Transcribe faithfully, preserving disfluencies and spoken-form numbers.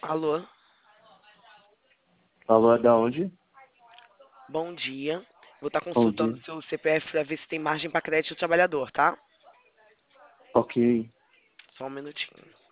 Alô, Alô, é da onde? bom dia. Vou estar Bom consultando dia. seu C P F para ver se tem margem para crédito do trabalhador, tá? Ok. Só um minutinho.